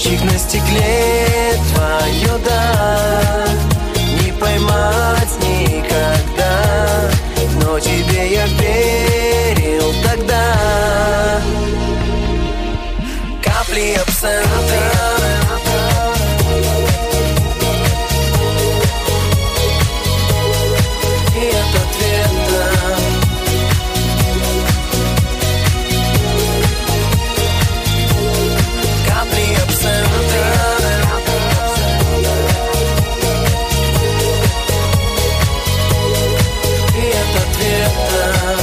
Зайчик на стекле, твою, да, не поймать никогда, но тебе я верил тогда. Капли абсента, и от ответа. Капли абсента, и от ответа.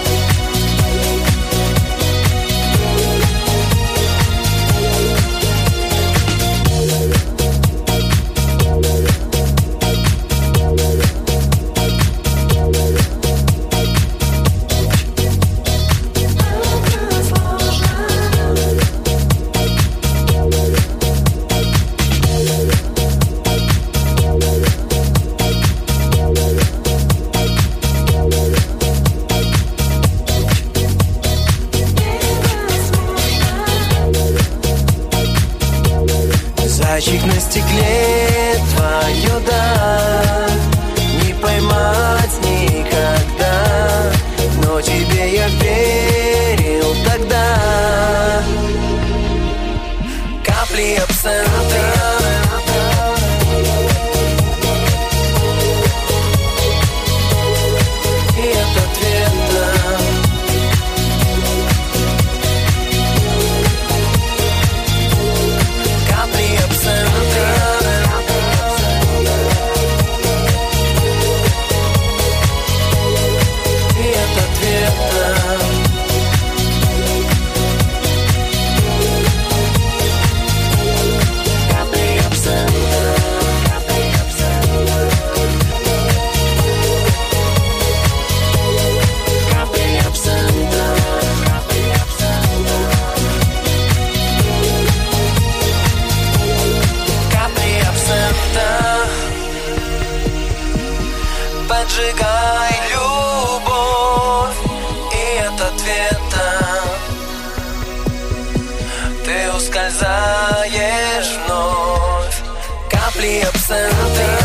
Зайчик на стекле, твою, да, не поймать никогда, но тебе я верил тогда. Капли абсента, и от ответа. Капли абсента, и от ответа. Капли абсента, капли абсента, капли абсента, капли абсента. Капли абсента, поджигай любовь, и от ответа ты ускользаешь вновь. Капли абсента.